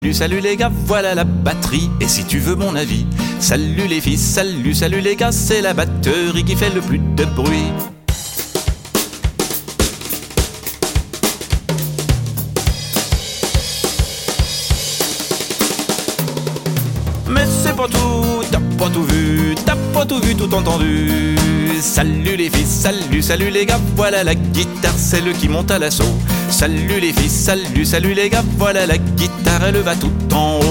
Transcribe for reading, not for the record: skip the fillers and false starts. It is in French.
Salut les gars, voilà la batterie, et si tu veux mon avis, salut les filles, salut les gars, c'est la batterie qui fait le plus de bruit. Mais c'est pas tout, t'as pas tout vu, t'as pas tout vu, tout entendu. Salut les filles, salut les gars, voilà la guitare, c'est le qui monte à l'assaut. Salut les filles, salut les gars, voilà la guitare, elle va tout en haut.